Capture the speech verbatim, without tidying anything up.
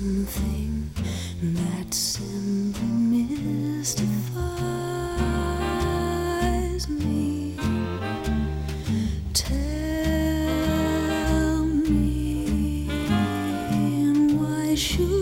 something that simply mystifies me. Tell me, why should